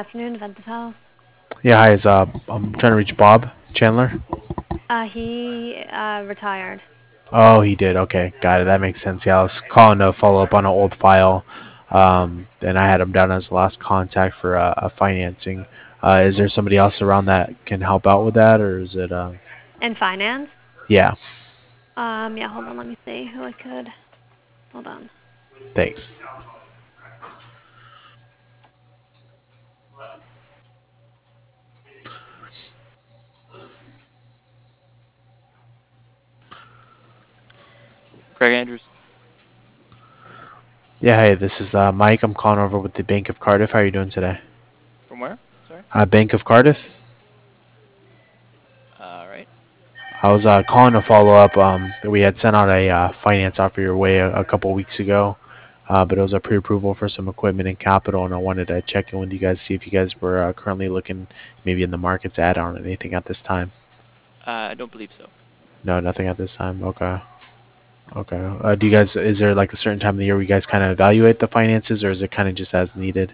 afternoon, Ventus House. Yeah, hi. I'm trying to reach Bob Chandler. He retired. Oh, he did. Okay, got it. That makes sense. Yeah, I was calling to follow up on an old file, and I had him down as the last contact for a financing. Is there somebody else around that can help out with that, or is it? In finance? Yeah, Yeah, hold on, let me see who I could. Hold on. thanks. Greg Andrews. Yeah, hey, this is Mike. I'm calling over with the Bank of Cardiff. How are you doing today? From where? Sorry. Bank of Cardiff. All right. I was calling to follow up. We had sent out a finance offer your way a couple weeks ago, but it was a pre-approval for some equipment and capital, and I wanted to check in with you guys, see if you guys were currently looking maybe in the market to add on anything at this time. I don't believe so. No, nothing at this time. Okay. Okay. Do you guys, is there like a certain time of the year where you guys kind of evaluate the finances, or is it kind of just as needed?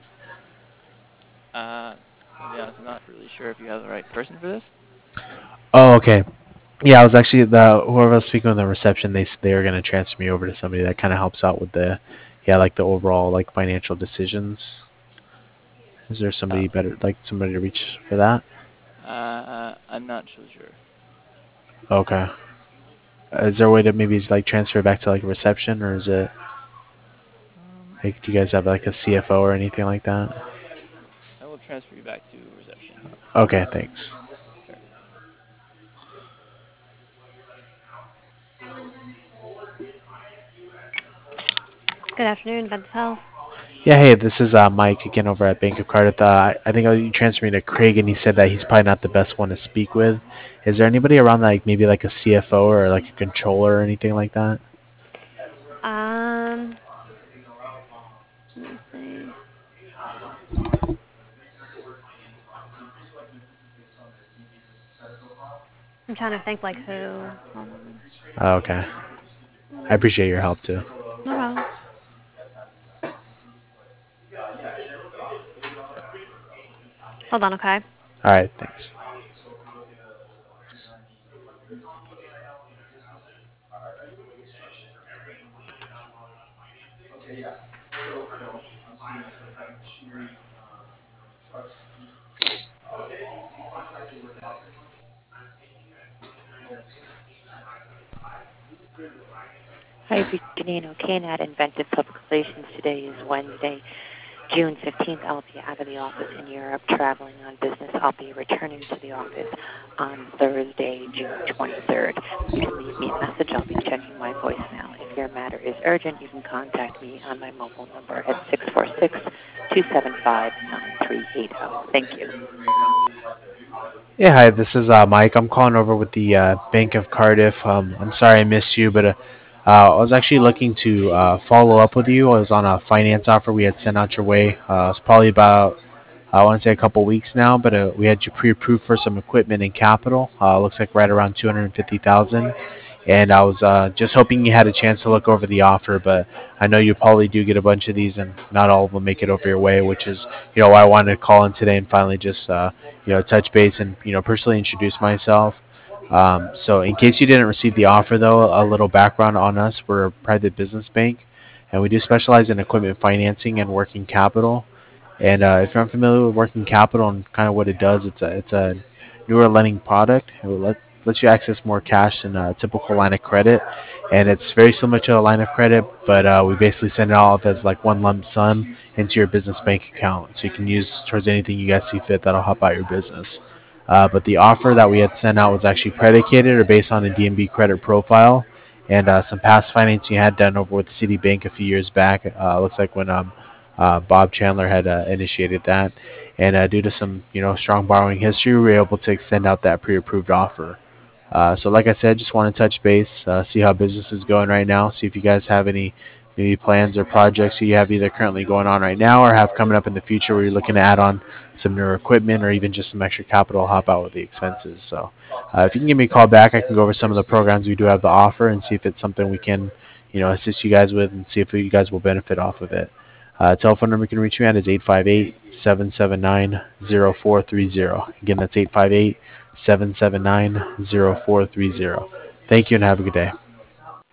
To be honest, I'm not really sure if you have the right person for this. Oh, okay. Yeah, I was actually the whoever I was speaking with the reception. They were gonna transfer me over to somebody that kind of helps out with the, yeah, like the overall like financial decisions. Is there Oh. somebody better, like somebody to reach for that? I'm not so sure. Okay. Is there a way to maybe like transfer back to like reception, or is it like do you guys have like a CFO or anything like that? I will transfer you back to reception. Okay, thanks. Sure. Good afternoon, Ventus House. Yeah, hey, this is Mike again over at Bank of Cardiff. I think you transferred me to Craig, and he said that he's probably not the best one to speak with. Is there anybody around that, like maybe like a CFO or like a controller or anything like that? Um, let me see. I'm trying to think like who. Hold on. Oh, okay. I appreciate your help too. No problem. Hold on, okay? All right, thanks. Hi, this is Janine O'Kane at Inventive Public Relations. Today is Wednesday, June 15th. I'll be out of the office in Europe traveling on business. I'll be returning to the office on Thursday, June 23rd. Please leave me a message. I'll be checking my voicemail. If your matter is urgent, you can contact me on my mobile number at 646-275-9380. Thank you. Yeah, hi, this is Mike. I'm calling over with the Bank of Cardiff. I'm sorry I missed you, but I was actually looking to follow up with you. I was on a finance offer we had sent out your way. It's probably about, I want to say a couple weeks now, but we had you pre-approved for some equipment and capital. Looks like right around 250,000. And I was just hoping you had a chance to look over the offer, but I know you probably do get a bunch of these, and not all of them make it over your way, which is why I wanted to call in today and finally just touch base and personally introduce myself. So in case you didn't receive the offer, though, a little background on us: we're a private business bank, and we do specialize in equipment financing and working capital. And if you're unfamiliar with working capital and kind of what it does, it's a newer lending product. It will lets you access more cash than a typical line of credit, and it's very similar to a line of credit, but we basically send it off as like one lump sum into your business bank account, so you can use towards anything you guys see fit that'll help out your business. But the offer that we had sent out was actually predicated or based on a DNB credit profile and some past financing you had done over with Citibank a few years back. Looks like when Bob Chandler had initiated that, and due to some strong borrowing history, we were able to extend out that pre-approved offer. So, like I said, just want to touch base, see how business is going right now, see if you guys have any maybe plans or projects you have either currently going on right now or have coming up in the future where you're looking to add on some newer equipment or even just some extra capital to help out with the expenses. So, if you can give me a call back, I can go over some of the programs we do have to offer and see if it's something we can, assist you guys with and see if you guys will benefit off of it. Telephone number you can reach me at is 858-779-0430. Again, that's 858-779-0430. Thank you and have a good day.